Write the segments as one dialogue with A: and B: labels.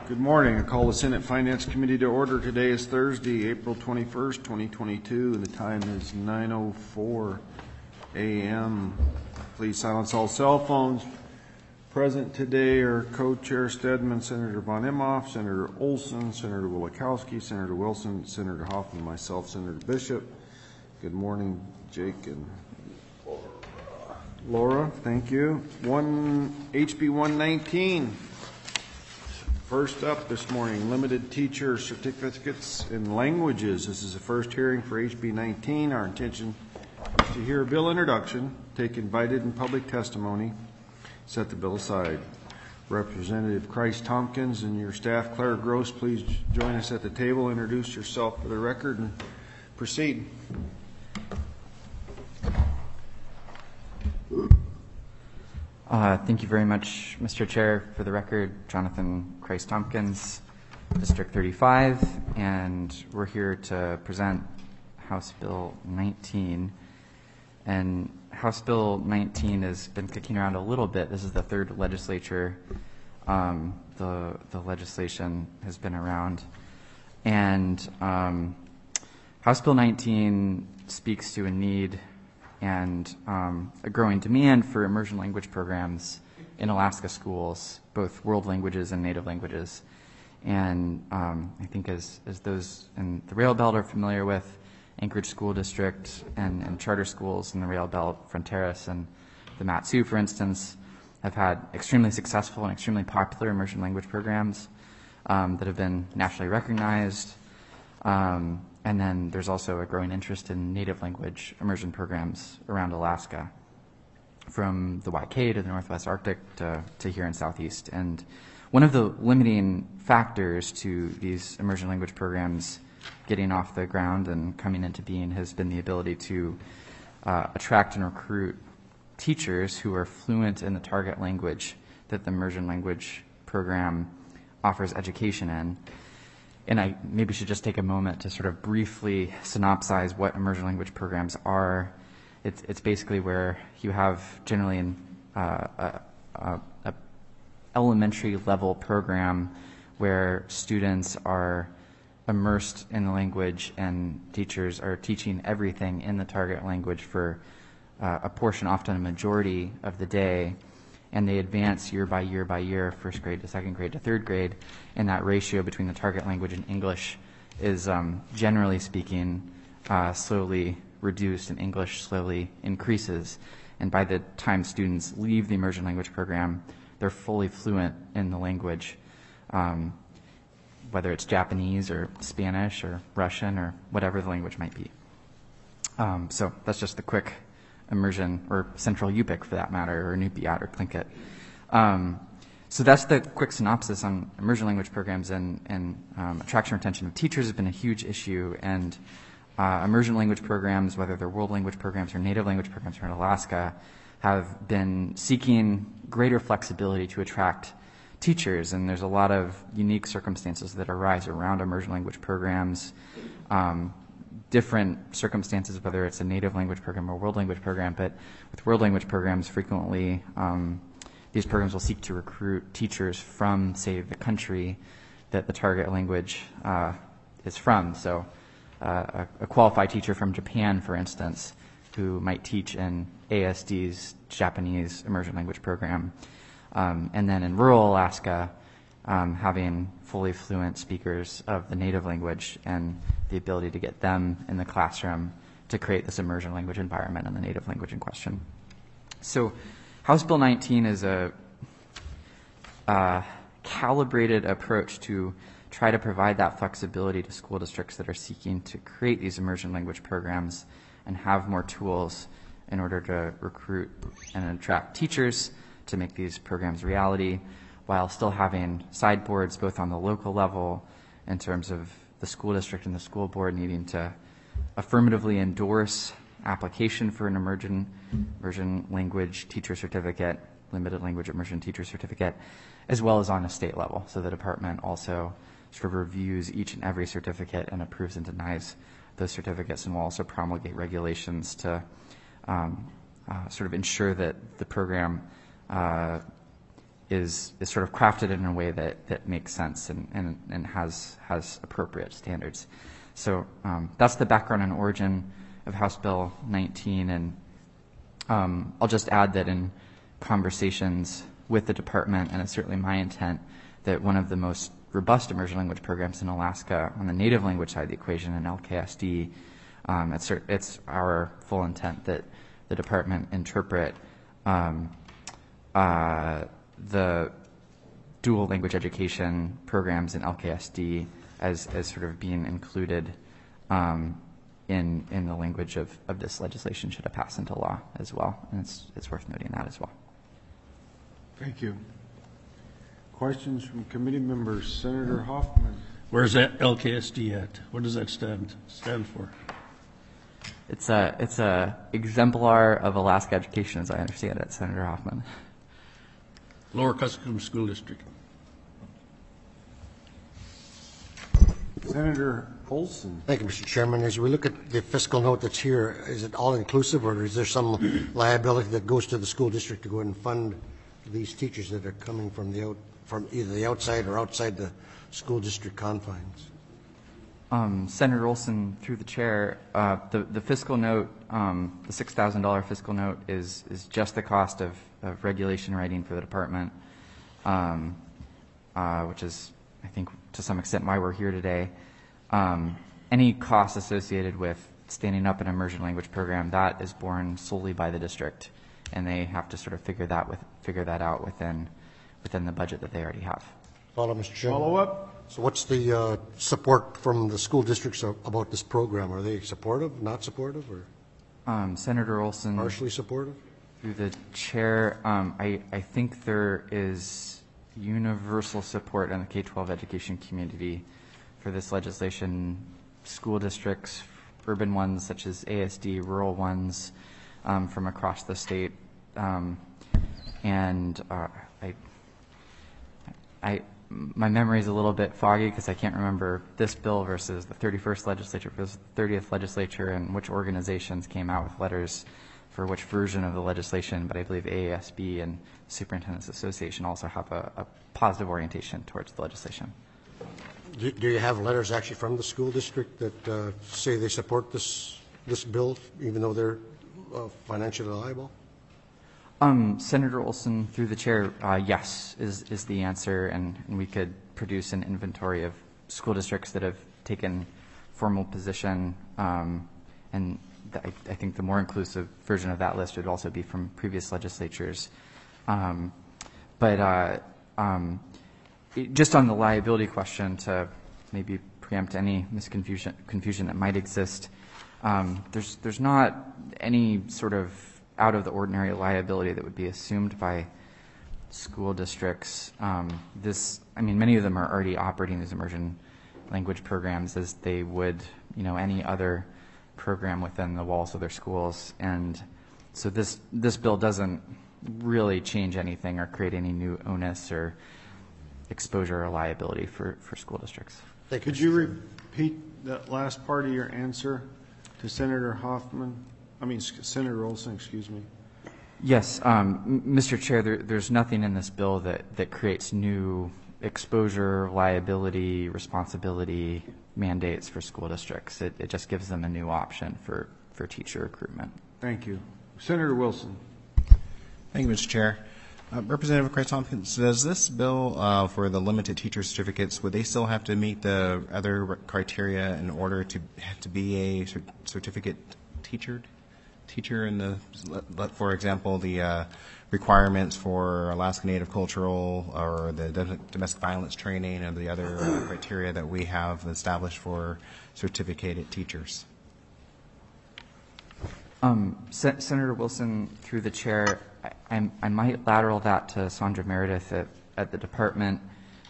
A: Good morning. I call the Senate Finance Committee to order. Today is Thursday, April 21st, 2022, and the time is 9:04 a.m. Please silence all cell phones. Present today are Co-Chair Stedman, Senator Von Imhoff, Senator Olson, Senator Wielechowski, Senator Wilson, Senator Hoffman, myself, Senator Bishop. Good morning, Jake and Laura. Thank you. HB 119. First up this morning, limited teacher certificates in languages. This is the first hearing for HB 19. Our intention is to hear a bill introduction, take invited and public testimony, set the bill aside. Representative Christ Tompkins and your staff, Claire Gross, please join us at the table. Introduce yourself for the record and proceed.
B: Thank you very much, Mr. Chair. For the record, Jonathan Christ Tompkins, District 35, and we're here to present House Bill 19. And House Bill 19 has been kicking around a little bit. This is the third legislature the legislation has been around. And House Bill 19 speaks to a need and a growing demand for immersion language programs in Alaska schools, both world languages and native languages. And I think as those in the Rail Belt are familiar with, Anchorage School District and charter schools in the Rail Belt, Fronteras and the Mat-Su, for instance, have had extremely successful and extremely popular immersion language programs that have been nationally recognized. And then there's also a growing interest in native language immersion programs around Alaska, from the YK to the Northwest Arctic to here in Southeast. And one of the limiting factors to these immersion language programs getting off the ground and coming into being has been the ability to attract and recruit teachers who are fluent in the target language that the immersion language program offers education in. And I maybe should just take a moment to sort of briefly synopsize what immersion language programs are. It's basically where you have generally a elementary level program where students are immersed in the language and teachers are teaching everything in the target language for a portion, often a majority of the day. And they advance year by year by year, first grade to second grade to third grade, and that ratio between the target language and English is, generally speaking, slowly reduced, and English slowly increases. And by the time students leave the immersion language program, they're fully fluent in the language, whether it's Japanese or Spanish or Russian or whatever the language might be. So that's just the quick immersion, or Central Yupik for that matter, or Inupiat or Tlingit. So that's the quick synopsis on immersion language programs, and attraction and retention of teachers has been a huge issue. And immersion language programs, whether they're world language programs or native language programs here in Alaska, have been seeking greater flexibility to attract teachers. And there's a lot of unique circumstances that arise around immersion language programs. Different circumstances, whether it's a native language program or world language program, but with world language programs, frequently these programs will seek to recruit teachers from, say, the country that the target language is from. So a qualified teacher from Japan, for instance, who might teach in ASD's Japanese immersion language program. And then in rural Alaska, having fully fluent speakers of the native language and the ability to get them in the classroom to create this immersion language environment in the native language in question. So House Bill 19 is a calibrated approach to try to provide that flexibility to school districts that are seeking to create these immersion language programs and have more tools in order to recruit and attract teachers to make these programs reality, while still having sideboards both on the local level in terms of the school district and the school board needing to affirmatively endorse application for an immersion language teacher certificate, limited language immersion teacher certificate, as well as on a state level. So the department also sort of reviews each and every certificate and approves and denies those certificates, and will also promulgate regulations to sort of ensure that the program is sort of crafted in a way that makes sense and has appropriate standards. So that's the background and origin of House Bill 19, and I'll just add that in conversations with the department, and it's certainly my intent, that one of the most robust immersion language programs in Alaska on the native language side of the equation in LKSD, it's our full intent that the department interpret the dual language education programs in LKSD as sort of being included in the language of this legislation should it pass into law as well. And it's worth noting that as well.
A: Thank you. Questions from committee members? Senator Hoffman.
C: Where's that LKSD at? What does that stand for?
B: It's a exemplar of Alaska education, as I understand it, Senator Hoffman.
C: Lower Kuskokwim School District.
A: Senator Olson.
D: Thank you, Mr. Chairman. As we look at the fiscal note that's here, is it all inclusive, or is there some liability that goes to the school district to go ahead and fund these teachers that are coming from either the outside or outside the school district confines?
B: Senator Olson, through the chair, the fiscal note, the $6,000 fiscal note is just the cost of regulation writing for the department, which is, I think, to some extent why we're here today. Any costs associated with standing up an immersion language program, that is borne solely by the district, and they have to sort of figure that out within the budget that they already have.
D: Follow, Mr. Chairman.
A: Follow up.
D: So what's the support from the school districts about this program? Are they supportive, not supportive, or
B: Senator Olson,
D: partially supportive?
B: through the chair, I think there is universal support in the K-12 education community for this legislation. School districts, urban ones such as ASD, rural ones from across the state, and my memory is a little bit foggy because I can't remember this bill versus the 31st legislature versus the 30th legislature and which organizations came out with letters for which version of the legislation, but I believe AASB and Superintendents Association also have a positive orientation towards the legislation.
D: Do you have letters actually from the school district that say they support this bill, even though they're financially liable?
B: Senator Olson, through the chair, yes is the answer, and we could produce an inventory of school districts that have taken formal position, and I think the more inclusive version of that list would also be from previous legislatures. Just on the liability question, to maybe preempt any confusion that might exist, there's not any sort of out of the ordinary liability that would be assumed by school districts. Many of them are already operating these immersion language programs as they would, any other program within the walls of their schools. And so this bill doesn't really change anything or create any new onus or exposure or liability for school districts.
A: Could you repeat that last part of your answer to Senator Senator Olson, excuse me.
B: Yes, Mr. Chair, there's nothing in this bill that creates new exposure, liability, responsibility mandates for school districts. It just gives them a new option for teacher recruitment.
A: Thank you. Senator Wilson.
E: Thank you, Mr. Chair. Representative Christ-Tompkins, does this bill for the limited teacher certificates, would they still have to meet the other criteria in order to be a certificate teacher in the, for example, the requirements for Alaska Native cultural or the domestic violence training and the other criteria that we have established for certificated teachers?
B: Senator Wilson, through the chair, I might lateral that to Sandra Meredith at the department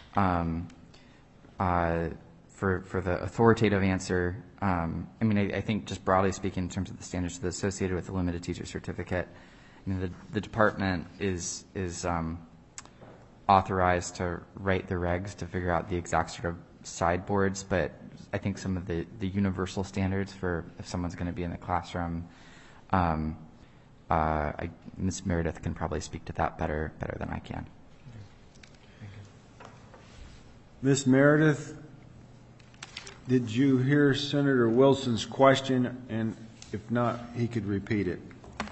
B: for the authoritative answer. I think just broadly speaking in terms of the standards associated with the limited teacher certificate, the department is authorized to write the regs to figure out the exact sort of sideboards, but I think some of the universal standards for if someone's going to be in the classroom, Ms. Meredith can probably speak to that better than I can.
A: Ms. Meredith, did you hear Senator Wilson's question? And if not, he could repeat it.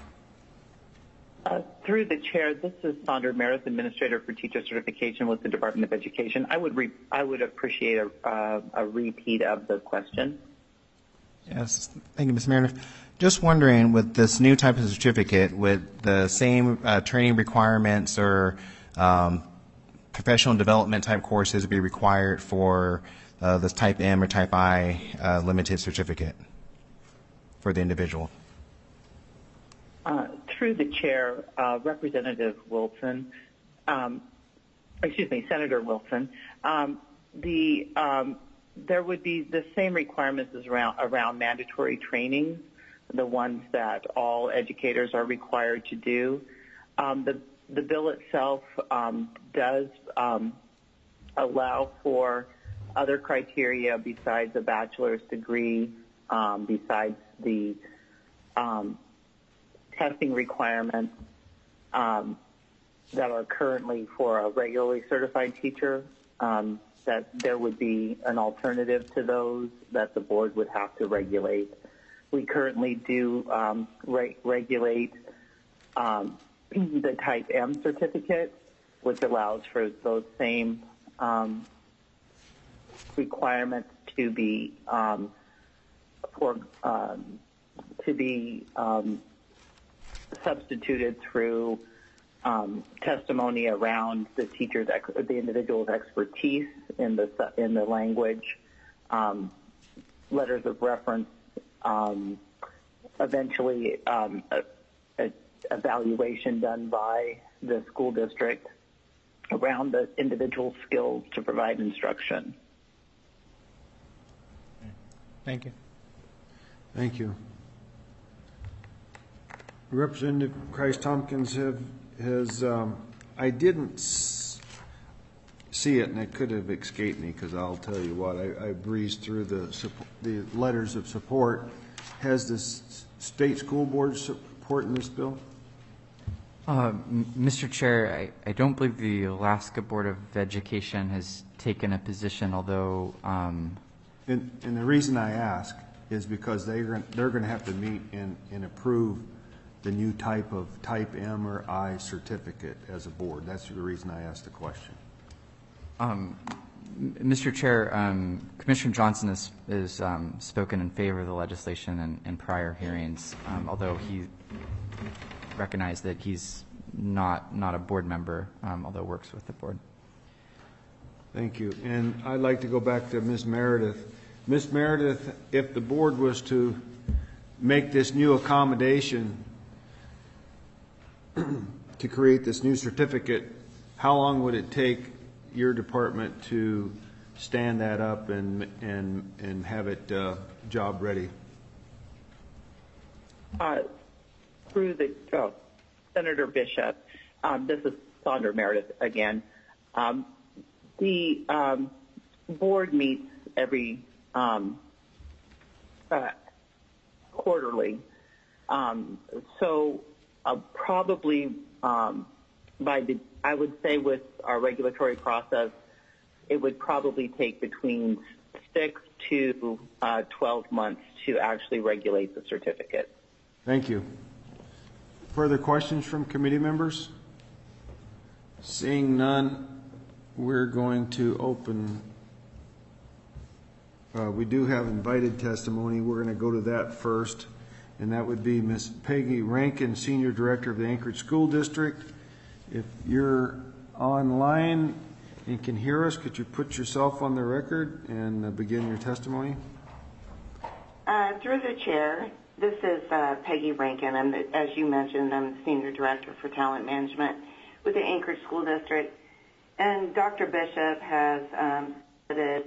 F: Through the chair, this is Sandra Meredith, Administrator for Teacher Certification with the Department of Education. I would appreciate a repeat of the question.
E: Yes, thank you, Ms. Meredith. Just wondering, with this new type of certificate, with the same training requirements or professional development type courses be required for this Type M or Type I limited certificate for the individual?
F: Through the chair, Representative Wilson, Senator Wilson, there would be the same requirements as around mandatory training, the ones that all educators are required to do. The bill itself does allow for other criteria besides a bachelor's degree, besides the testing requirements that are currently for a regularly certified teacher, that there would be an alternative to those that the board would have to regulate. We currently do regulate the Type M certificate, which allows for those same requirements to be substituted through testimony around the individual's expertise in the language, letters of reference, eventually evaluation done by the school district around the individual's skills to provide instruction.
E: Thank you.
A: Thank you. Representative Christ-Tompkins has I didn't see it, and it could have escaped me because I'll tell you what, I breezed through the letters of support. Has the state school board support in this bill?
B: Mr. Chair, I don't believe the Alaska Board of Education has taken a position, although...
A: And the reason I ask is because they're going to have to meet and approve the new type of Type M or I certificate as a board. That's the reason I asked the question.
B: Mr. Chair, Commissioner Johnson has spoken in favor of the legislation in prior hearings, although he recognized that he's not a board member, although works with the board.
A: Thank you. And I'd like to go back to Ms. Meredith. Ms. Meredith, if the board was to make this new accommodation to create this new certificate, how long would it take your department to stand that up and have it job ready?
F: Through the Senator Bishop, this is Sandra Meredith again. The board meets every quarterly, so probably I would say with our regulatory process, it would probably take between 6 to 12 months to actually regulate the certificate.
A: Thank you. Further questions from committee members? Seeing none, we're going to open. We do have invited testimony. We're going to go to that first, and that would be Ms. Peggy Rankin, Senior Director of the Anchorage School District. If you're online and can hear us, could you put yourself on the record and begin your testimony?
G: Through the chair, this is Peggy Rankin. As you mentioned, I'm the Senior Director for Talent Management with the Anchorage School District. And Dr. Bishop has submitted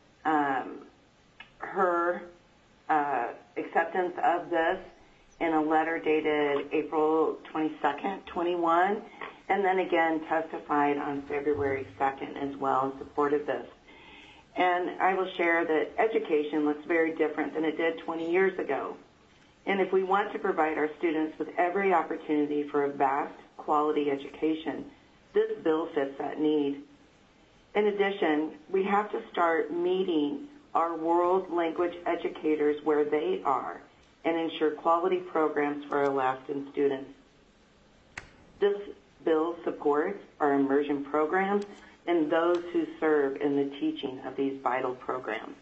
G: her acceptance of this in a letter dated April 22nd, 21, and then again testified on February 2nd as well in support of this. And I will share that education looks very different than it did 20 years ago. And if we want to provide our students with every opportunity for a vast quality education, this bill fits that need. In addition, we have to start meeting our world language educators where they are and ensure quality programs for our Alaskan students. This bill supports our immersion programs and those who serve in the teaching of these vital programs.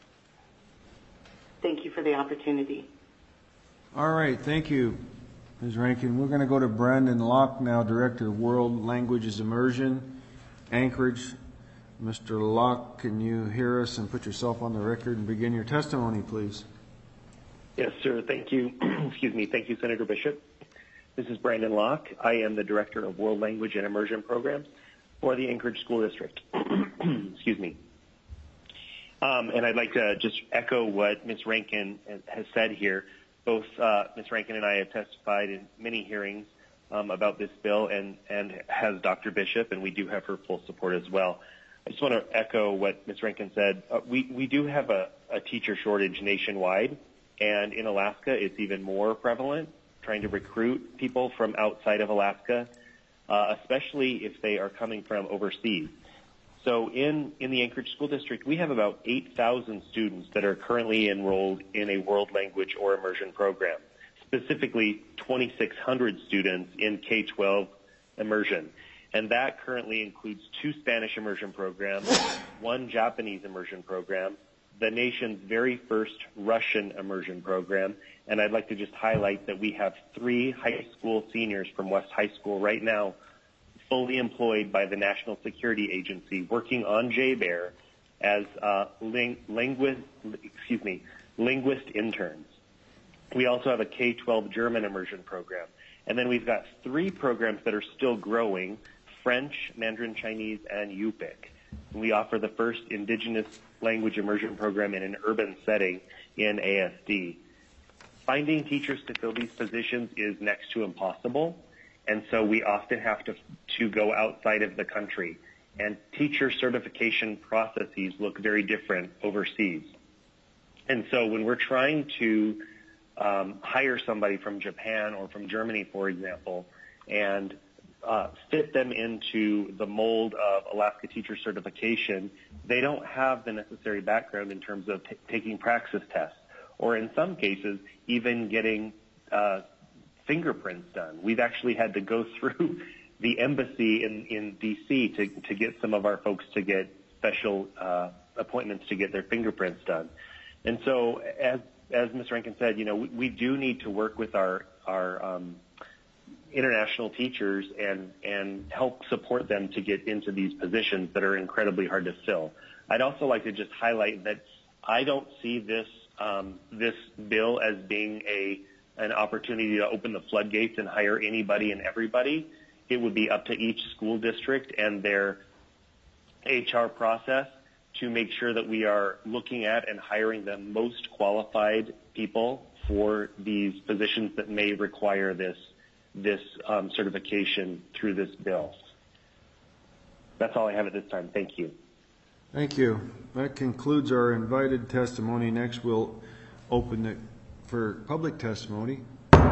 G: Thank you for the opportunity.
A: All right, thank you, Ms. Rankin. We're going to go to Brandon Locke now, Director of World Languages Immersion, Anchorage. Mr. Locke, can you hear us and put yourself on the record and begin your testimony, please?
H: Yes, sir. Thank you. Excuse me. Thank you, Senator Bishop. This is Brandon Locke. I am the Director of World Language and Immersion Programs for the Anchorage School District. Excuse me. And I'd like to just echo what Ms. Rankin has said here. Both Ms. Rankin and I have testified in many hearings about this bill, and has Dr. Bishop, and we do have her full support as well. I just want to echo what Ms. Rankin said. We do have a teacher shortage nationwide, and in Alaska it's even more prevalent, trying to recruit people from outside of Alaska, especially if they are coming from overseas. So in the Anchorage School District, we have about 8,000 students that are currently enrolled in a world language or immersion program, specifically 2,600 students in K-12 immersion. And that currently includes 2 Spanish immersion programs, 1 Japanese immersion program, the nation's very first Russian immersion program, and I'd like to just highlight that we have 3 high school seniors from West High School right now fully employed by the National Security Agency working on JBEAR as linguist interns. We also have a K-12 German immersion program. And then we've got 3 programs that are still growing: French, Mandarin Chinese, and Yupik. We offer the first indigenous language immersion program in an urban setting in ASD. Finding teachers to fill these positions is next to impossible, and so we often have to go outside of the country. And teacher certification processes look very different overseas. And so when we're trying to hire somebody from Japan or from Germany, for example, and fit them into the mold of Alaska teacher certification, they don't have the necessary background in terms of taking praxis tests, or in some cases, even getting fingerprints done. We've actually had to go through the embassy in D.C. to get some of our folks to get special appointments to get their fingerprints done. And so, as Ms. Rankin said, we do need to work with our international teachers and help support them to get into these positions that are incredibly hard to fill. I'd also like to just highlight that I don't see this bill as being an opportunity to open the floodgates and hire anybody and everybody. It would be up to each school district and their HR process to make sure that we are looking at and hiring the most qualified people for these positions that may require this certification through this bill. That's all I have at this time. Thank you.
A: Thank you. That concludes our invited testimony. Next, we'll open it for public testimony.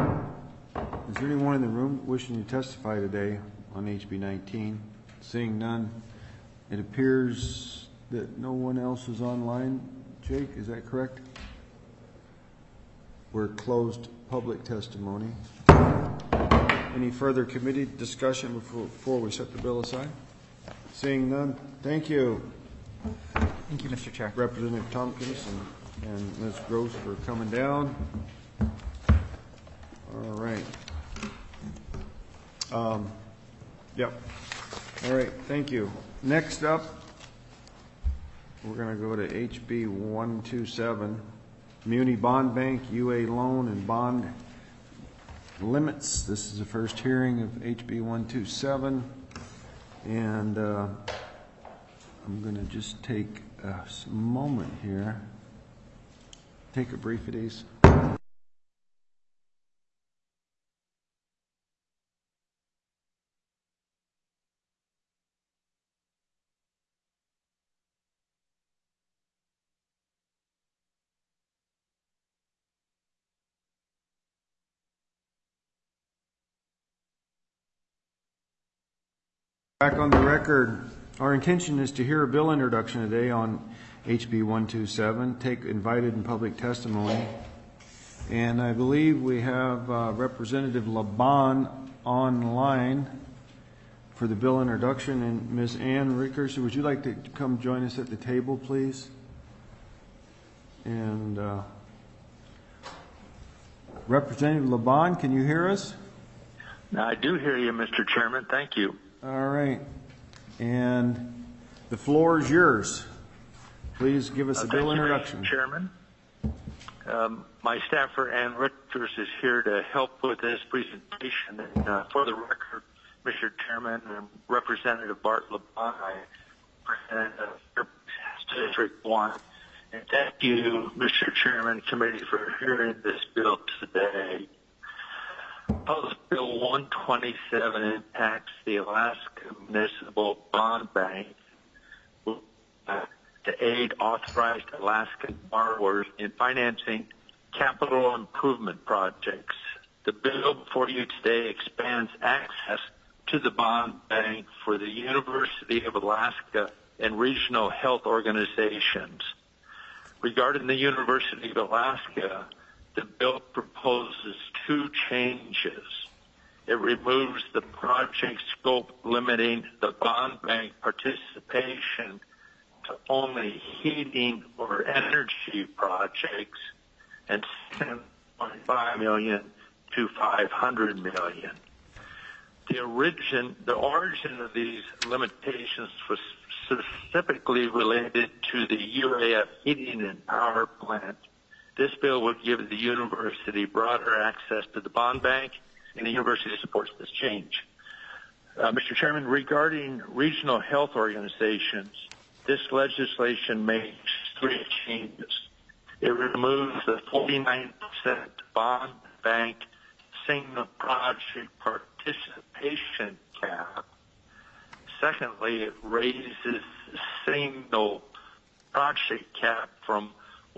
A: Is there anyone in the room wishing to testify today on HB 19? Seeing none, it appears that no one else is online. Jake, is that correct? We're closed public testimony. Any further committee discussion before we set the bill aside? Seeing none, thank you.
B: Thank you, Mr. Chair.
A: Representative Tompkins and Ms. Gross for coming down. All right. Yep. All right, thank you. Next up, we're going to go to HB 127, Muni Bond Bank, UA Loan and Bond Limits. This is the first hearing of HB 127, and I'm going to just take a moment here. Take a brief at ease. Back on the record, Our intention is to hear a bill introduction today on HB 127, take invited and public testimony. And I believe we have Representative Laban online for the bill introduction. And Ms. Ann Rickers, would you like to come join us at the table, please? And Representative Laban, can you hear us?
I: I do hear you, Mr. Chairman. Thank you.
A: All right. And the floor is yours. Please give us a bill introduction.
I: Thank you, Mr. Chairman. My staffer, Ann Richters, is here to help with this presentation. And, for the record, Mr. Chairman and Representative Bart Laban, I represent District 1. And thank you, Mr. Chairman, Committee, for hearing this bill today. House Bill 127 impacts the Alaska Municipal Bond Bank to aid authorized Alaskan borrowers in financing capital improvement projects. The bill before you today expands access to the bond bank for the University of Alaska and regional health organizations. Regarding the University of Alaska, the bill proposes two changes. It removes the project scope limiting the bond bank participation to only heating or energy projects and $10.5 million to $500 million. The origin of these limitations was specifically related to the UAF heating and power plant. This bill would give the university broader access to the bond bank, and the university supports this change. Mr. Chairman, regarding regional health organizations, this legislation makes three changes. It removes the 49% bond bank single project participation cap. Secondly, it raises the single project cap from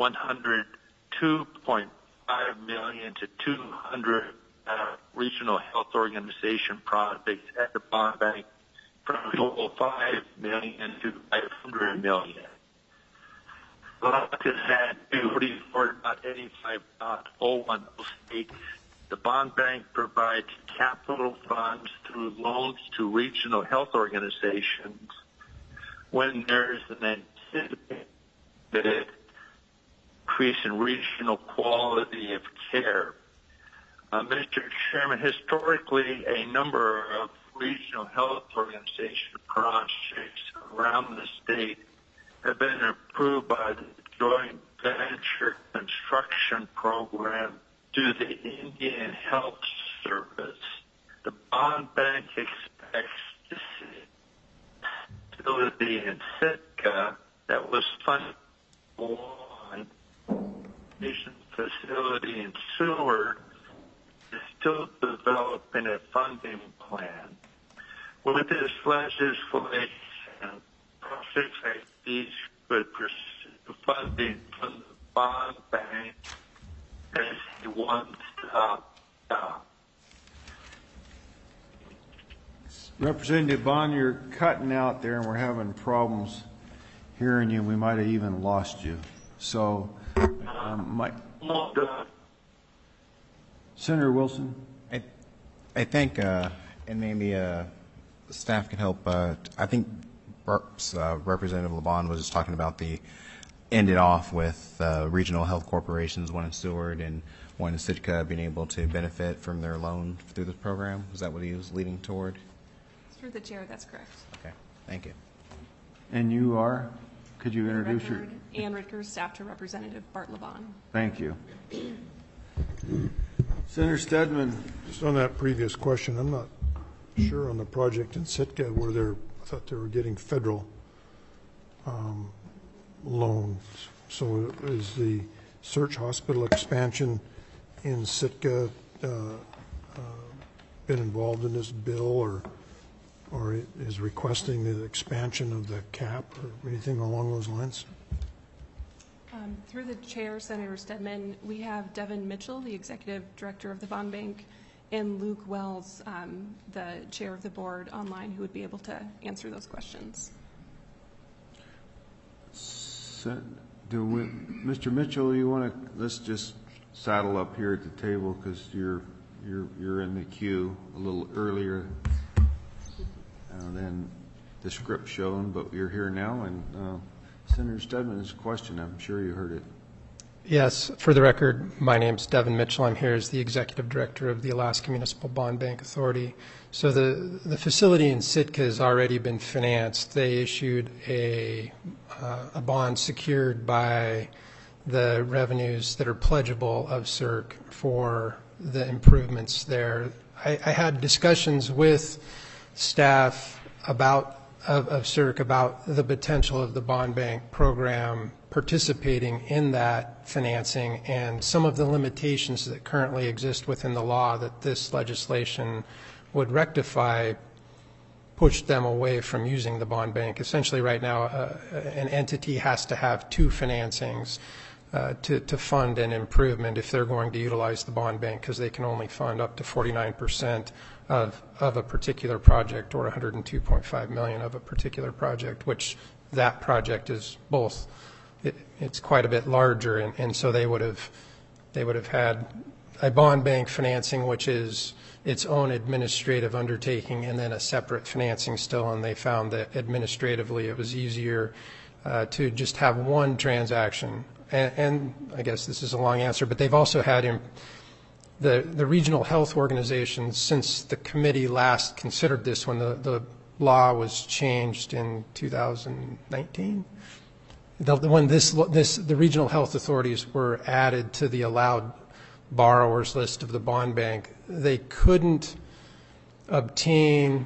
I: $102.5 million to 200 regional health organization projects at the bond bank from a total of $5 million to $500 million. Alaska had 44.85.01 states the bond bank provides capital funds through loans to regional health organizations when there's an anticipated increase in regional quality of care. Mr. Chairman, historically, a number of regional health organization projects around the state have been approved by the Joint Venture Construction Program through the Indian Health Service. The bond bank expects to see facility in Sitka that was funded on patient facility in Seward is still developing a funding plan. With this legislation, projects like these could pursue funding from the bond bank as a one-stop shop.
A: Representative Bond, you're cutting out there and we're having problems hearing you. We might have even lost you. So, Senator Wilson?
E: I think, and maybe staff can help, I think Representative Laban was just talking about ended off with regional health corporations, one in Seward and one in Sitka, being able to benefit from their loan through this program. Is that what he was leading toward?
J: Through the chair, that's correct.
E: Okay, thank you.
A: And you are? Could you introduce your...
J: Ann Ritkers, staff to Representative Bart Laban.
A: Thank you. Senator Stedman.
K: Just on that previous question, I'm not sure on the project in Sitka where I thought they were getting federal loans. So is the Search Hospital expansion in Sitka been involved in this bill or is requesting the expansion of the cap or anything along those lines?
J: Through the chair, Senator Stedman, we have Devin Mitchell, the executive director of the bond bank, and Luke Wells, the chair of the board online, who would be able to answer those questions.
A: Mr. Mitchell, you want to, let's just saddle up here at the table because you're in the queue a little earlier than the script shown, but you're here now. And Senator Stedman's question, I'm sure you heard it.
L: Yes, for the record, my name's Devin Mitchell. I'm here as the Executive Director of the Alaska Municipal Bond Bank Authority. So the facility in Sitka has already been financed. They issued a bond secured by the revenues that are pledgeable of CERC for the improvements there. I had discussions with staff of CERC about the potential of the bond bank program participating in that financing and some of the limitations that currently exist within the law that this legislation would rectify pushed them away from using the bond bank. Essentially right now an entity has to have two financings to fund an improvement if they're going to utilize the bond bank, because they can only fund up to 49% of a particular project, or $102.5 million of a particular project, which that project is both. It's quite a bit larger, and so they would have had a bond bank financing, which is its own administrative undertaking, and then a separate financing still, and they found that administratively it was easier to just have one transaction. And I guess this is a long answer, but they've also had the regional health organizations, since the committee last considered this when the law was changed in 2019. When the regional health authorities were added to the allowed borrowers list of the bond bank, they couldn't obtain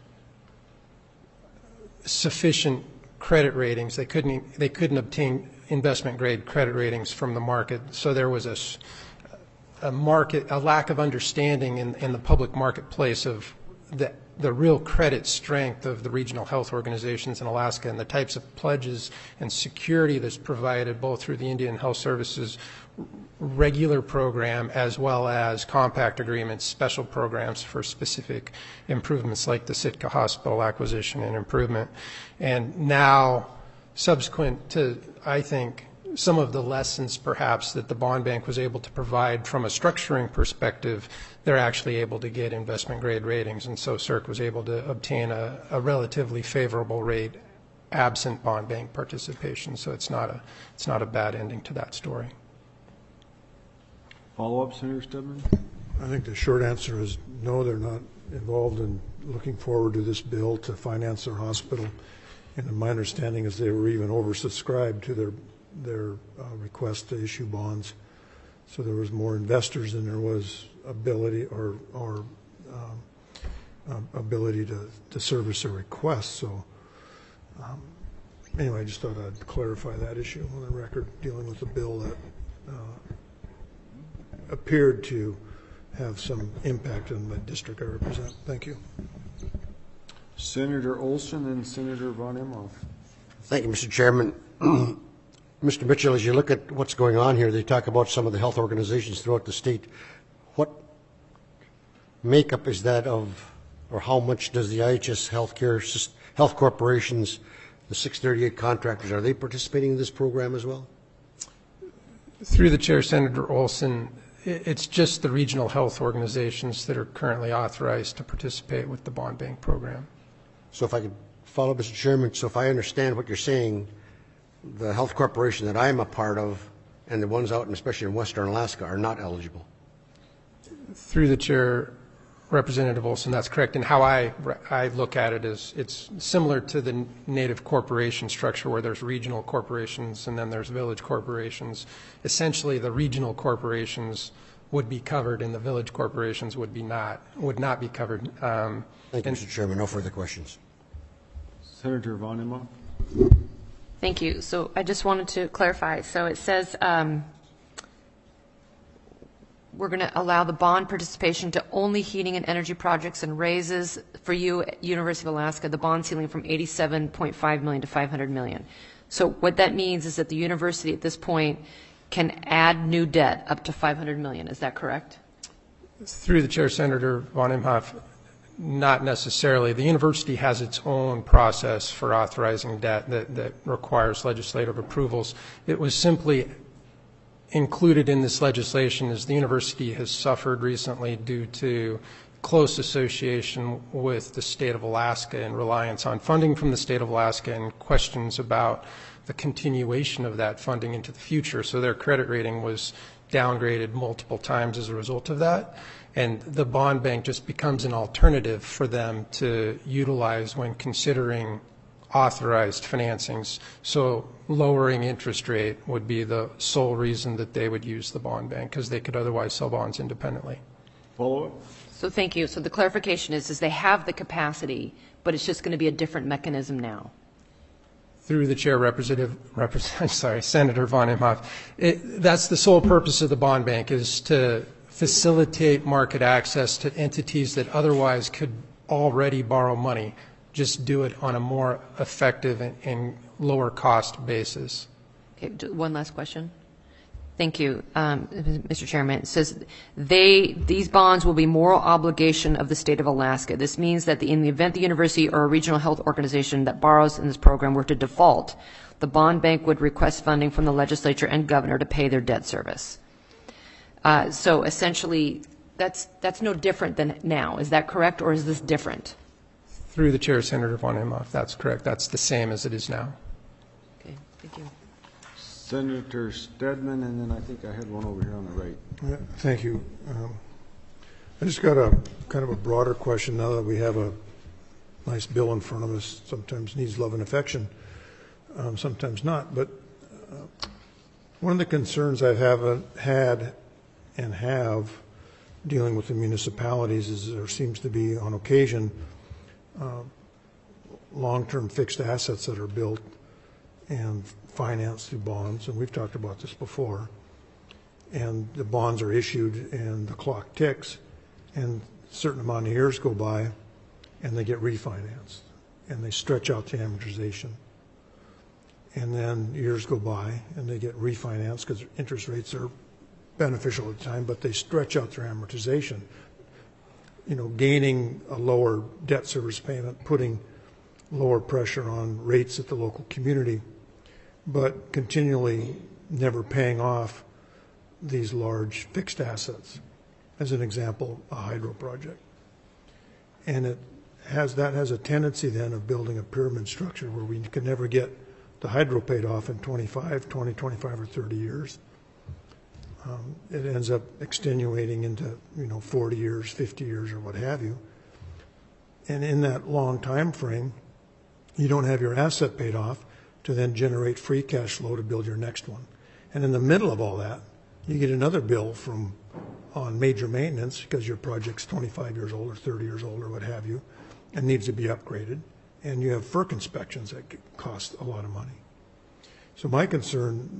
L: sufficient credit ratings. They couldn't obtain investment grade credit ratings from the market. So there was a lack of understanding in the public marketplace of the real credit strength of the regional health organizations in Alaska and the types of pledges and security that's provided both through the Indian Health Services regular program as well as compact agreements, special programs for specific improvements like the Sitka Hospital acquisition and improvement. And now, subsequent to, I think, some of the lessons perhaps that the bond bank was able to provide from a structuring perspective, they're actually able to get investment grade ratings, and so CERC was able to obtain a relatively favorable rate absent bond bank participation. So it's not a bad ending to that story.
A: Follow-up, Senator Stedman?
K: I think the short answer is no, they're not involved in looking forward to this bill to finance their hospital. And my understanding is they were even oversubscribed to their request to issue bonds. So there was more investors than there was ability ability to service a request. So anyway, I just thought I'd clarify that issue on the record dealing with a bill that appeared to have some impact on the district I represent. Thank you.
A: Senator Olson and Senator Von Imhoff.
D: Thank you, Mr. Chairman. Mr. Mitchell, as you look at what's going on here, they talk about some of the health organizations throughout the state. What makeup is that of, or how much does the IHS Health Corporations, the 638 contractors, are they participating in this program as well?
L: Through the chair, Senator Olson, it's just the regional health organizations that are currently authorized to participate with the bond bank program.
D: So if I could follow, Mr. Chairman, so if I understand what you're saying, the health corporation that I'm a part of and the ones out, especially in western Alaska, are not eligible.
L: Through the chair, Representative Olson, that's correct. And how I look at it is it's similar to the native corporation structure where there's regional corporations and then there's village corporations. Essentially, the regional corporations would be covered and the village corporations would not be covered.
D: Thank you, Mr. Chairman. No further questions.
A: Senator Von Imhoff.
M: Thank you. So I just wanted to clarify. So it says we're going to allow the bond participation to only heating and energy projects and raises for you at University of Alaska the bond ceiling from $87.5 million to $500 million. So what that means is that the university at this point can add new debt up to $500 million. Is that correct?
L: Through the chair, Senator Von Imhoff, not necessarily. The university has its own process for authorizing debt that requires legislative approvals. It was simply included in this legislation as the university has suffered recently due to close association with the state of Alaska and reliance on funding from the state of Alaska and questions about the continuation of that funding into the future. So their credit rating was downgraded multiple times as a result of that. And the bond bank just becomes an alternative for them to utilize when considering authorized financings. So lowering interest rate would be the sole reason that they would use the bond bank, because they could otherwise sell bonds independently.
A: Follow up?
M: So thank you. So the clarification is they have the capacity, but it's just going to be a different mechanism now.
L: Through the chair, Senator Von Imhoff, that's the sole purpose of the bond bank, is to facilitate market access to entities that otherwise could already borrow money. Just do it on a more effective and lower cost basis.
M: Okay, one last question. Thank you, Mr. Chairman. It says these bonds will be moral obligation of the state of Alaska. This means that in the event the university or a regional health organization that borrows in this program were to default, the bond bank would request funding from the legislature and governor to pay their debt service. So essentially, that's no different than now. Is that correct, or is this different?
L: Through the chair, Senator Von Imhoff, that's correct. That's the same as it is now.
M: Okay, thank you.
A: Senator Stedman, and then I think I had one over here on the right.
K: Thank you. I just got a kind of a broader question now that we have a nice bill in front of us. Sometimes needs love and affection, sometimes not. But one of the concerns I had and have dealing with the municipalities is there seems to be, on occasion, long-term fixed assets that are built and financed through bonds, and we've talked about this before, and the bonds are issued and the clock ticks and a certain amount of years go by and they get refinanced and they stretch out the amortization, and then years go by and they get refinanced because interest rates are beneficial at the time, but they stretch out their amortization, gaining a lower debt service payment, putting lower pressure on rates at the local community, but continually never paying off these large fixed assets. As an example, a hydro project. And that has a tendency then of building a pyramid structure where we can never get the hydro paid off in 20, 25 or 30 years. It ends up extenuating into 40 years, 50 years, or what have you. And in that long time frame, you don't have your asset paid off to then generate free cash flow to build your next one. And in the middle of all that, you get another bill on major maintenance because your project's 25 years old or 30 years old or what have you, and needs to be upgraded. And you have FERC inspections that cost a lot of money. So my concern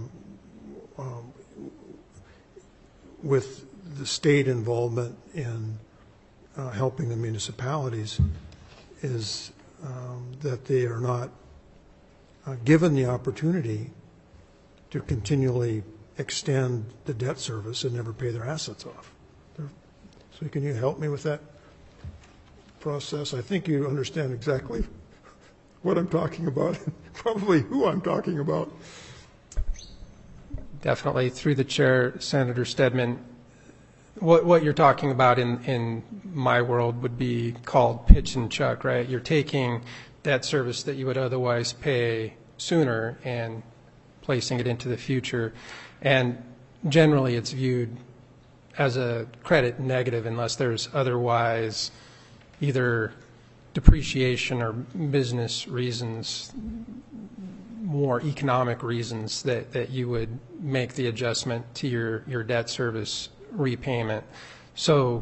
K: with the state involvement in helping the municipalities is that they are not given the opportunity to continually extend the debt service and never pay their assets off. So can you help me with that process? I think you understand exactly what I'm talking about, probably who I'm talking about.
L: Definitely. Through the chair, Senator Stedman, what you're talking about in my world would be called pitch and chuck, right? You're taking debt service that you would otherwise pay sooner and placing it into the future. And generally it's viewed as a credit negative unless there's otherwise either depreciation or business reasons, more economic reasons that you would make the adjustment to your debt service repayment. So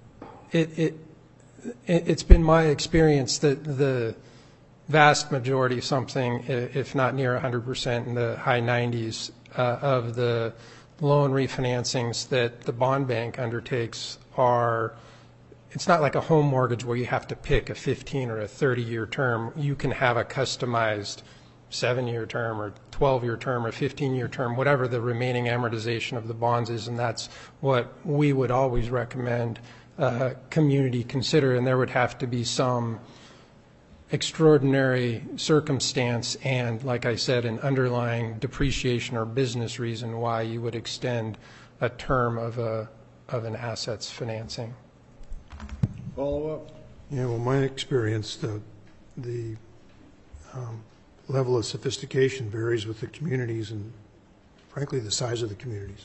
L: it's been my experience that the vast majority, something if not near 100%, in the high 90s of the loan refinancings that the bond bank undertakes are, it's not like a home mortgage where you have to pick a 15 or a 30-year term. You can have a customized 7-year term or 12-year term or 15-year term, whatever the remaining amortization of the bonds is, and that's what we would always recommend community consider, and there would have to be some extraordinary circumstance and, like I said, an underlying depreciation or business reason why you would extend a term of an assets financing.
A: Follow up?
K: Yeah, well, my experience, the level of sophistication varies with the communities and, frankly, the size of the communities.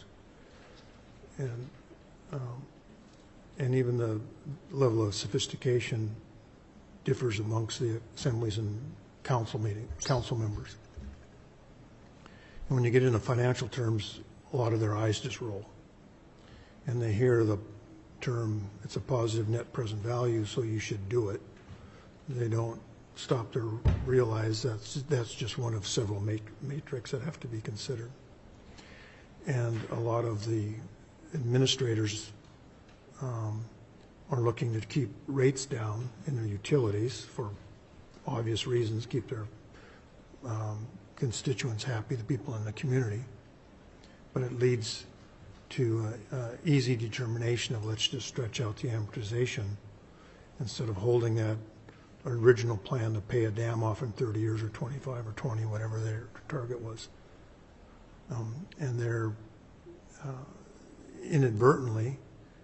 K: And even the level of sophistication differs amongst the assemblies and council members. And when you get into financial terms, a lot of their eyes just roll. And they hear the term, it's a positive net present value, so you should do it. They don't stop to realize that's just one of several matrix that have to be considered. And a lot of the administrators are looking to keep rates down in their utilities for obvious reasons, keep their constituents happy, the people in the community. But it leads to easy determination of let's just stretch out the amortization instead of holding that original plan to pay a dam off in 30 years or 25 or 20, whatever their target was. And they're inadvertently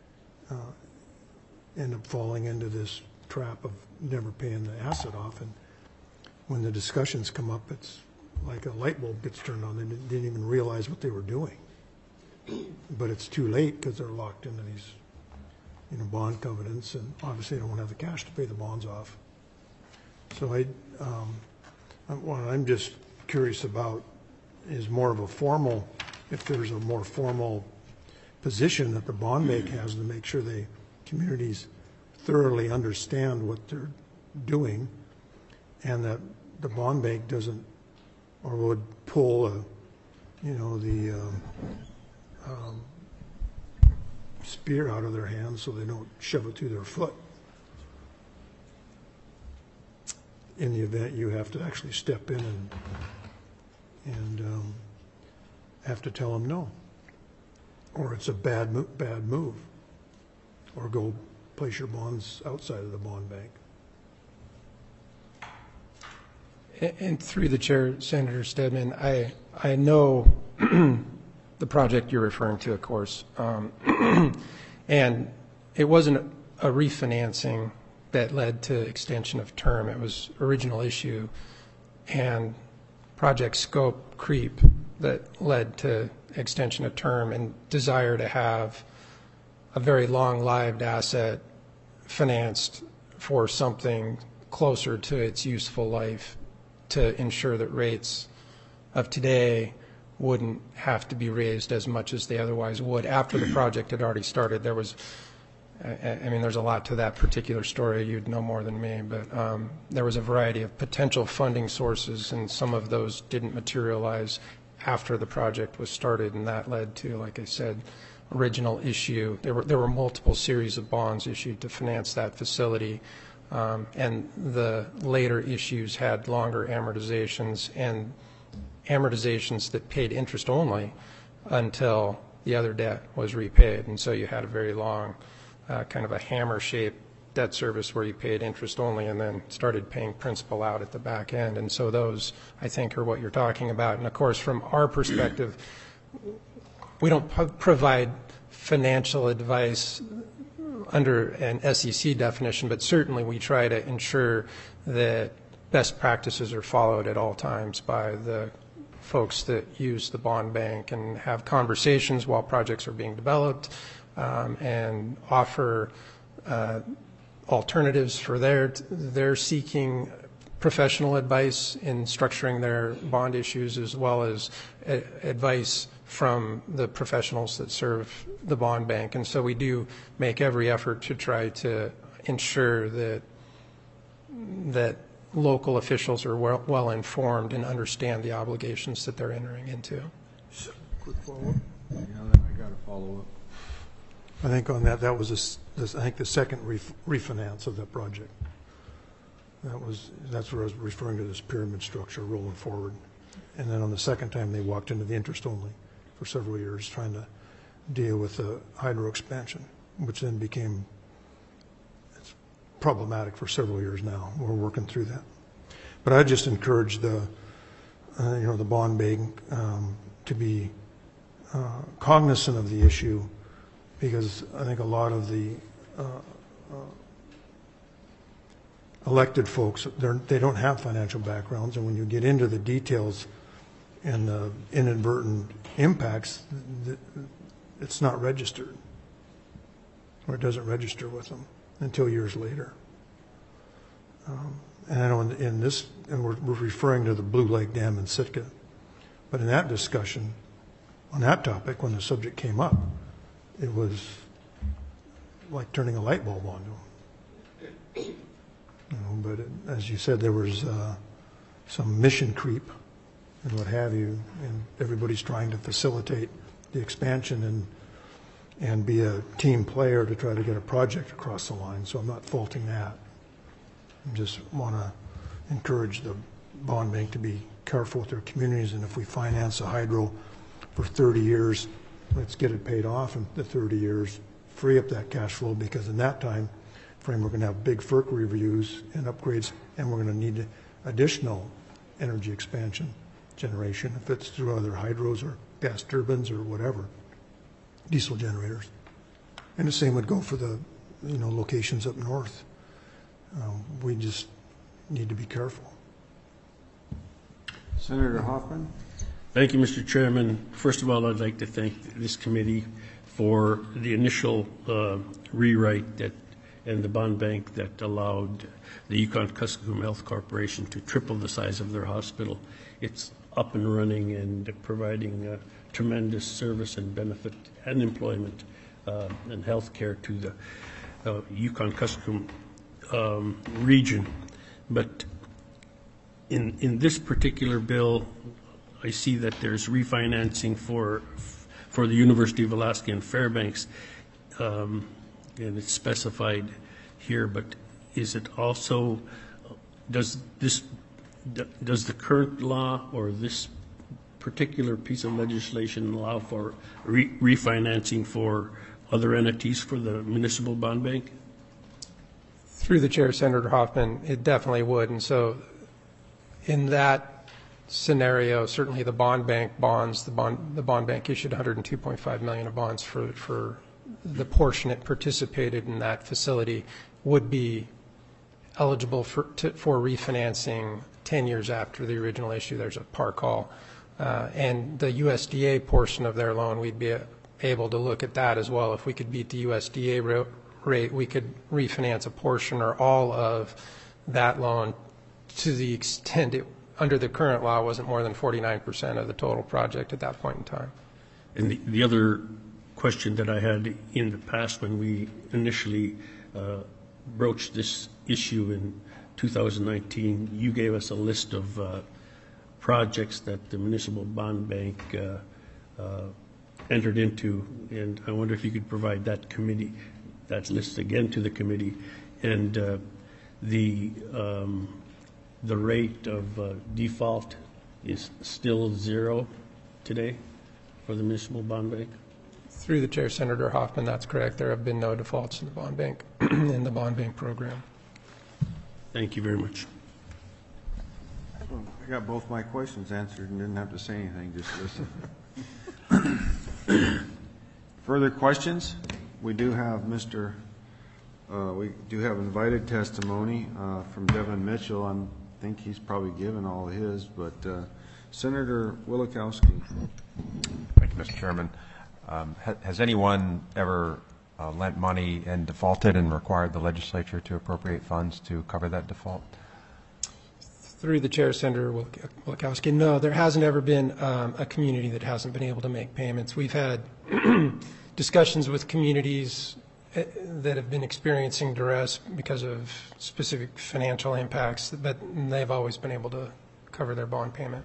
K: end up falling into this trap of never paying the asset off. And when the discussions come up, it's like a light bulb gets turned on. They didn't even realize what they were doing. But it's too late because they're locked into these, bond covenants, and obviously they don't have the cash to pay the bonds off. So what I'm just curious about is more of a formal, if there's a more formal position that the bond bank has to make sure the communities thoroughly understand what they're doing, and that the bond bank doesn't or would pull the spear out of their hands so they don't shove it through their foot in the event you have to actually step in and have to tell them no, or it's a bad move, or go place your bonds outside of the bond bank.
L: And through the chair, Senator Stedman, I know the project you're referring to, of course, and it wasn't a refinancing that led to extension of term. It was original issue and project scope creep that led to extension of term and desire to have a very long-lived asset financed for something closer to its useful life to ensure that rates of today wouldn't have to be raised as much as they otherwise would after the project had already started. There was, there's a lot to that particular story. You'd know more than me, but there was a variety of potential funding sources, and some of those didn't materialize after the project was started, and that led to, like I said, original issue. There were multiple series of bonds issued to finance that facility. And the later issues had longer amortizations and amortizations that paid interest only until the other debt was repaid. And so you had a very long kind of a hammer-shaped debt service where you paid interest only and then started paying principal out at the back end. And so those, I think, are what you're talking about. And, of course, from our perspective, we don't provide financial advice under an SEC definition, but certainly we try to ensure that best practices are followed at all times by the folks that use the bond bank, and have conversations while projects are being developed, and offer alternatives for their seeking professional advice in structuring their bond issues, as well as advice from the professionals that serve the bond bank. And so we do make every effort to try to ensure that local officials are well informed and understand the obligations that they're entering into.
K: Quick follow-up.
A: Yeah, I got a follow-up.
K: I think on that was the second refinance of that project. That's where I was referring to this pyramid structure rolling forward. And then on the second time, they walked into the interest only for several years, trying to deal with the hydro expansion, which then became problematic for several years now. We're working through that. But I just encourage the bond bank to be cognizant of the issue, because I think a lot of the elected folks, they don't have financial backgrounds, and when you get into the details and the inadvertent impacts, it's not registered, or it doesn't register with them until years later. And I know in this, and we're referring to the Blue Lake Dam in Sitka, but in that discussion, on that topic, when the subject came up, it was like turning a light bulb on them. But as you said, there was some mission creep and what have you, and everybody's trying to facilitate the expansion and be a team player to try to get a project across the line. So I'm not faulting that. I just want to encourage the bond bank to be careful with their communities, and if we finance a hydro for 30 years, let's get it paid off in the 30 years, free up that cash flow, because in that time frame we're going to have big FERC reviews and upgrades, and we're going to need additional energy expansion generation, if it's through other hydros or gas turbines or whatever, diesel generators. And the same would go for the locations up north. We just need to be careful.
A: Senator Hoffman.
C: Thank you, Mr. Chairman. First of all, I'd like to thank this committee for the initial rewrite and the bond bank that allowed the Yukon-Kuskokwim Health Corporation to triple the size of their hospital. It's up and running and providing tremendous service and benefit and employment and health care to the Yukon-Kuskokwim region. But in this particular bill, I see that there's refinancing for the University of Alaska in Fairbanks, and it's specified here. But is it also, does the current law or this particular piece of legislation allow for refinancing for other entities for the municipal bond bank?
L: Through the chair, Senator Hoffman, it definitely would. And so in that scenario, certainly the bond bank bonds, the bond bank issued $102.5 million of bonds for the portion it participated in that facility, would be eligible for refinancing 10 years after the original issue. There's a par call. And the USDA portion of their loan, we'd be able to look at that as well. If we could beat the USDA rate, we could refinance a portion or all of that loan to the extent it, under the current law, wasn't more than 49% of the total project at that point in time.
C: And the other question that I had in the past when we initially broached this issue in 2019, you gave us a list of projects that the Municipal Bond Bank entered into, and I wonder if you could provide that committee, that list again to the committee, and the rate of default is still 0 today for the Municipal Bond Bank?
L: Through the chair, Senator Hoffman, that's correct. There have been no defaults in the bond bank in the bond bank program.
C: Thank you very much.
A: Well, I got both my questions answered and didn't have to say anything, just listen. Further questions? We do have invited testimony from Devin Mitchell. I think he's probably given all of his, but Senator Wielechowski.
N: Thank you, Mr. Chairman. Has anyone ever lent money and defaulted and required the legislature to appropriate funds to cover that default?
L: Through the chair, Senator Wielechowski, no, there hasn't ever been a community that hasn't been able to make payments. We've had discussions with communities that have been experiencing duress because of specific financial impacts, but they've always been able to cover their bond payment.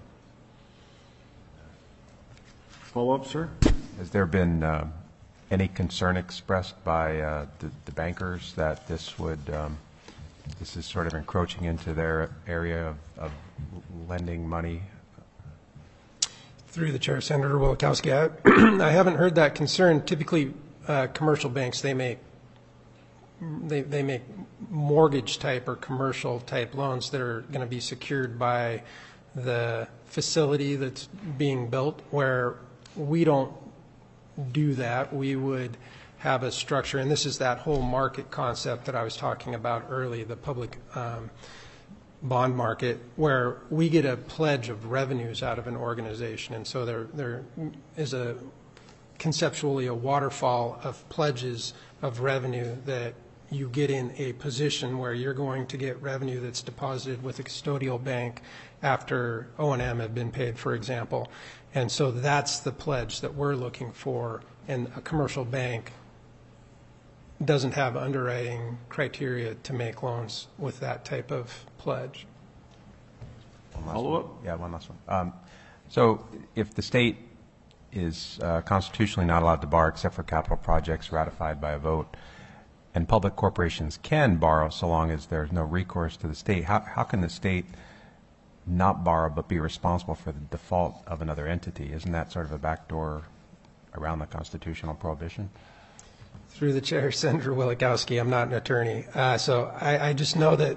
A: Follow-up, sir?
N: Has there been any concern expressed by the bankers that this is sort of encroaching into their area of lending money?
L: Through the chair, Senator Wielechowski, I haven't heard that concern. Typically, commercial banks, they make mortgage type or commercial type loans that are going to be secured by the facility that's being built, where we don't do that. We would have a structure, and this is that whole market concept that I was talking about early, the public bond market, where we get a pledge of revenues out of an organization. And so there is conceptually a waterfall of pledges of revenue that you get in a position where you're going to get revenue that's deposited with a custodial bank after O&M have been paid, for example. And so that's the pledge that we're looking for, and a commercial bank doesn't have underwriting criteria to make loans with that type of pledge.
A: Follow-up?
N: Yeah, one last one. So if the state is constitutionally not allowed to borrow except for capital projects ratified by a vote, and public corporations can borrow so long as there's no recourse to the state, how can the state not borrow but be responsible for the default of another entity? Isn't that sort of a backdoor around the constitutional prohibition?
L: Through the chair, Senator Wielechowski, I'm not an attorney, so I just know that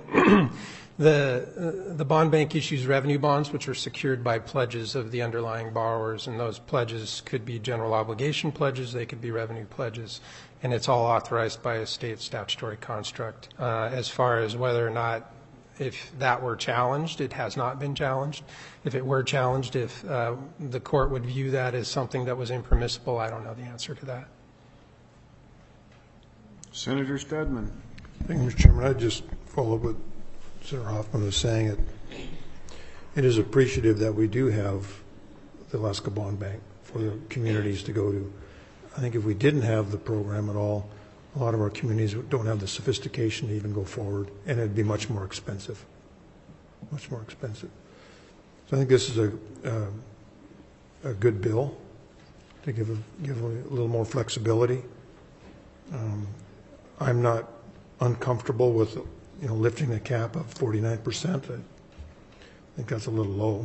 L: the bond bank issues revenue bonds, which are secured by pledges of the underlying borrowers, and those pledges could be general obligation pledges, they could be revenue pledges, and it's all authorized by a state statutory construct. As far as whether or not, if that were challenged, it has not been challenged. If it were challenged, if the court would view that as something that was impermissible, I don't know the answer to that.
A: Senator Stedman.
K: Thank you, Mr. Chairman. I'd just follow up what Senator Hoffman was saying. It is appreciative that we do have the Alaska Bond Bank for the communities to go to. I think if we didn't have the program at all, a lot of our communities don't have the sophistication to even go forward, and it'd be much more expensive. Much more expensive. So I think this is a good bill to give a little more flexibility. I'm not uncomfortable with lifting the cap of 49%. I think that's a little low.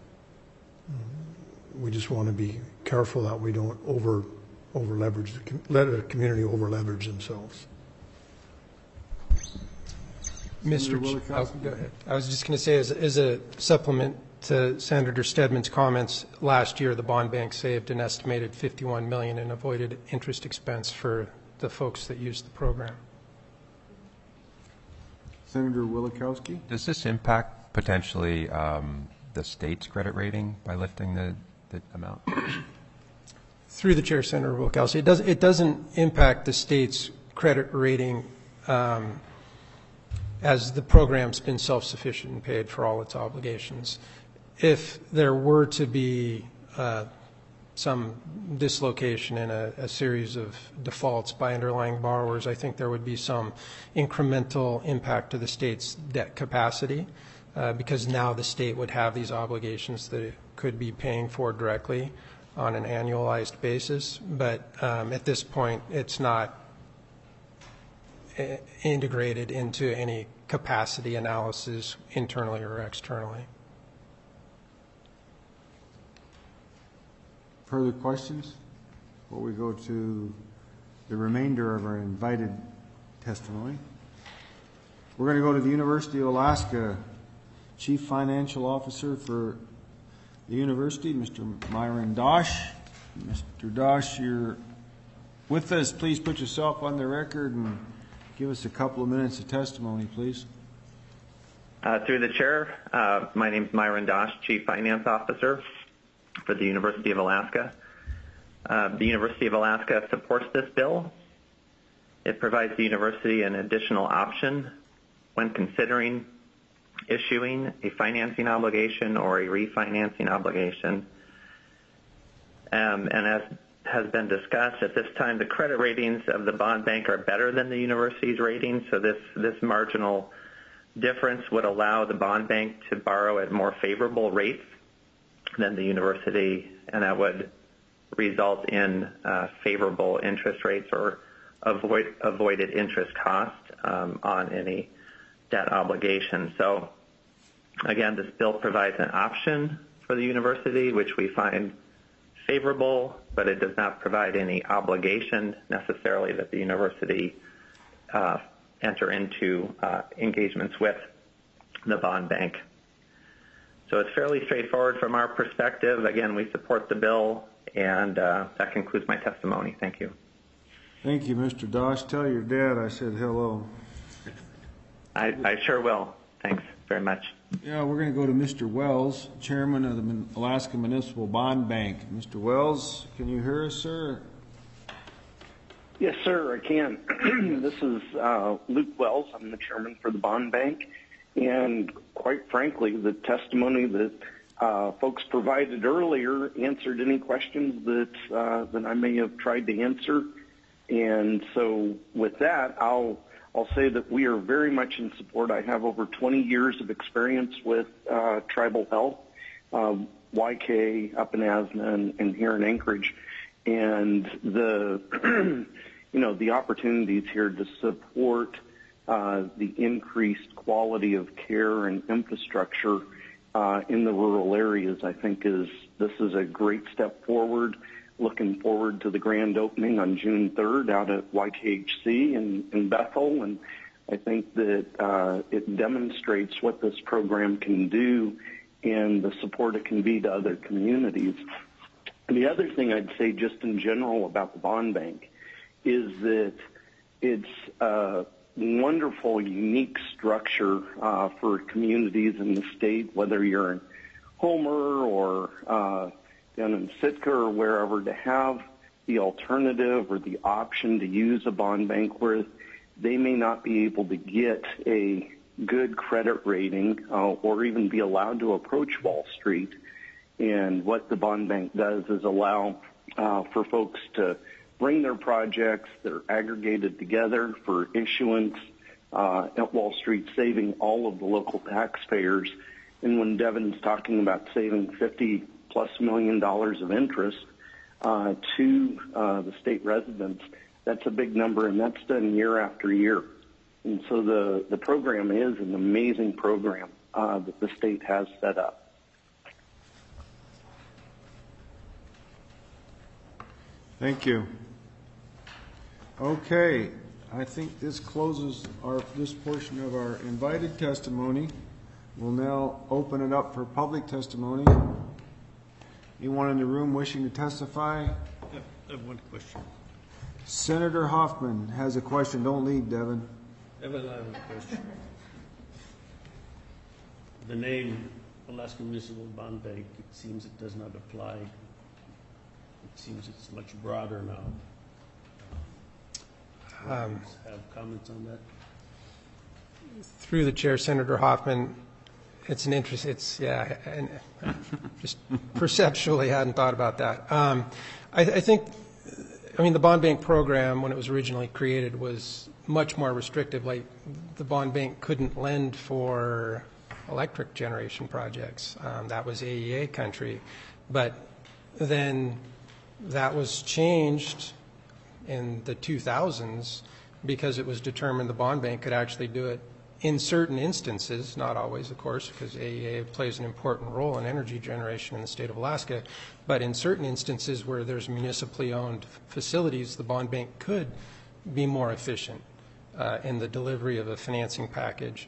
K: We just want to be careful that we don't over leverage, let a community over leverage themselves.
L: Mr. Go ahead. I was just going to say, as a supplement to Senator Stedman's comments, last year the bond bank saved an estimated $51 million in avoided interest expense for the folks that used the program.
A: Senator Wielechowski.
N: Does this impact potentially the state's credit rating by lifting the amount?
L: Through the chair, Senator Wielechowski, it doesn't impact the state's credit rating as the program's been self-sufficient and paid for all its obligations. If there were to be some dislocation in a series of defaults by underlying borrowers, I think there would be some incremental impact to the state's debt capacity because now the state would have these obligations that it could be paying for directly on an annualized basis. But at this point, it's not integrated into any capacity analysis internally or externally.
A: Further questions before we go to the remainder of our invited testimony? We're going to go to the University of Alaska Chief Financial Officer for the university, Mr. Myron Dosh. Mr. Dosh, you're with us. Please put yourself on the record and give us a couple of minutes of testimony, please.
O: Through the chair, my name is Myron Dosh, Chief Finance Officer for the University of Alaska. The University of Alaska supports this bill. It provides the university an additional option when considering issuing a financing obligation or a refinancing obligation. And as has been discussed, at this time the credit ratings of the bond bank are better than the university's ratings, so this marginal difference would allow the bond bank to borrow at more favorable rates than the university, and that would result in favorable interest rates or avoided interest costs on any debt obligation. So again, this bill provides an option for the university, which we find favorable, but it does not provide any obligation necessarily that the university enter into engagements with the bond bank. So it's fairly straightforward from our perspective. Again, we support the bill, and that concludes my testimony. Thank you.
A: Thank you, Mr. Dosh. Tell your dad I said hello.
O: I sure will. Thanks very much.
A: Yeah, we're going to go to Mr. Wells, Chairman of the Alaska Municipal Bond Bank. Mr. Wells, can you hear us, sir?
P: Yes, sir, I can. This is Luke Wells. I'm the chairman for the bond bank. And quite frankly, the testimony that folks provided earlier answered any questions that I may have tried to answer. And so with that, I'll say that we are very much in support. I have over 20 years of experience with tribal health, YK up in Asna and here in Anchorage. And the the opportunities here to support the increased quality of care and infrastructure in the rural areas, I think this is a great step forward. Looking forward to the grand opening on June 3rd out at YKHC in Bethel, and I think that it demonstrates what this program can do and the support it can be to other communities. And the other thing I'd say just in general about the bond bank is that it's wonderful, unique structure for communities in the state, whether you're in Homer or down in Sitka or wherever, to have the alternative or the option to use a bond bank where they may not be able to get a good credit rating or even be allowed to approach Wall Street. And what the bond bank does is allow for folks to bring their projects that are aggregated together for issuance at Wall Street, saving all of the local taxpayers. And when Devin's talking about saving $50+ million of interest to the state residents, that's a big number, and that's done year after year. And so the program is an amazing program that the state has set up.
A: Thank you. Okay, I think this closes this portion of our invited testimony. We'll now open it up for public testimony. Anyone in the room wishing to testify?
C: I have one question.
A: Senator Hoffman has a question. Don't leave, Devin.
C: Evan, I have a question. The name Alaska Municipal Bond Bank, it seems it does not apply. It seems it's much broader now. Have comments on that?
L: Through the chair, Senator Hoffman, it's an interest. And just perceptually hadn't thought about that. I think the bond bank program, when it was originally created, was much more restrictive. Like, the bond bank couldn't lend for electric generation projects. That was AEA country. But then that was changed in the 2000s because it was determined the bond bank could actually do it in certain instances, not always, of course, because AEA plays an important role in energy generation in the state of Alaska, but in certain instances where there's municipally owned facilities, the bond bank could be more efficient in the delivery of a financing package.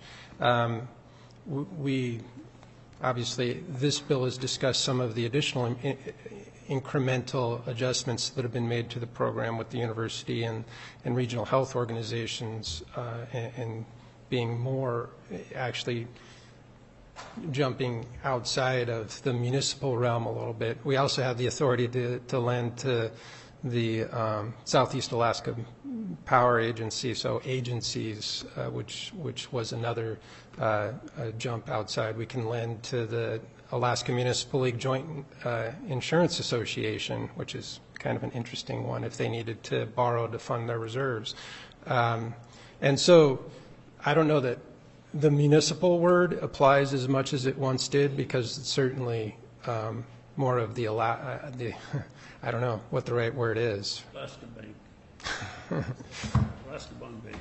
L: We obviously, this bill has discussed some of the additional incremental adjustments that have been made to the program with the university and regional health organizations and being more actually jumping outside of the municipal realm a little bit. We also have the authority to lend to the Southeast Alaska Power Agency, so agencies, which was another jump outside. We can lend to the Alaska Municipal League Joint Insurance Association, which is kind of an interesting one if they needed to borrow to fund their reserves. And so I don't know that the municipal word applies as much as it once did, because it's certainly more of the I don't know what the right word is.
C: Alaska Bank. Alaska Bond Bank.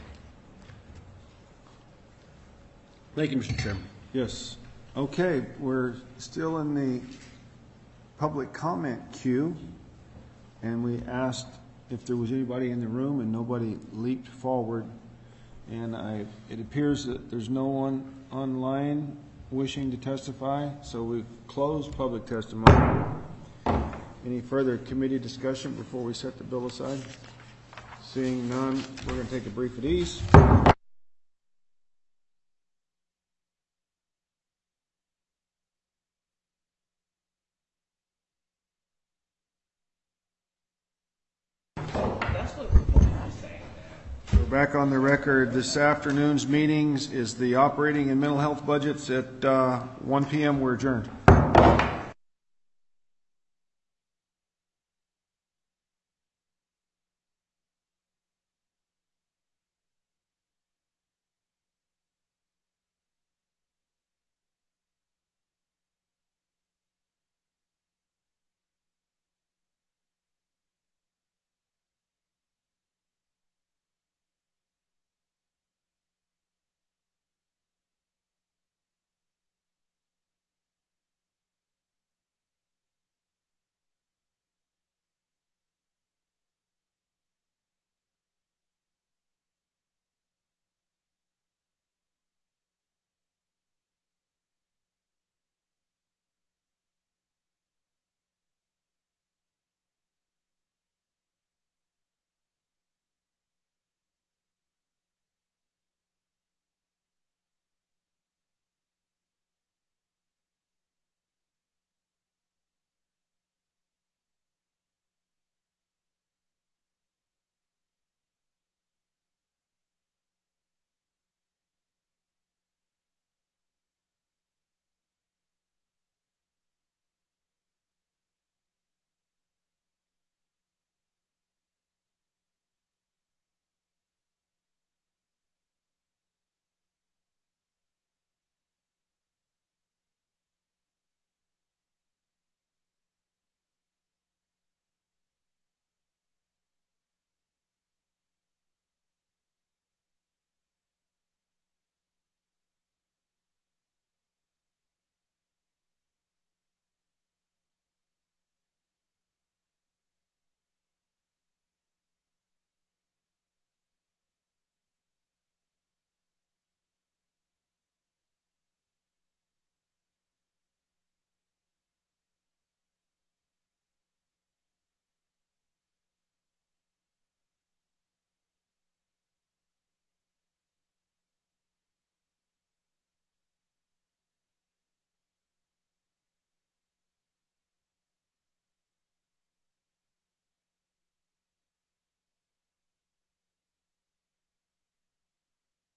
C: Thank you, Mr. Chairman.
A: Yes. Okay, we're still in the public comment queue, and we asked if there was anybody in the room, and nobody leaped forward. And it appears that there's no one online wishing to testify, so we've closed public testimony. Any further committee discussion before we set the bill aside? Seeing none, we're going to take a brief at ease. We're back on the record. This afternoon's meetings is the operating and mental health budgets at 1 p.m. We're adjourned.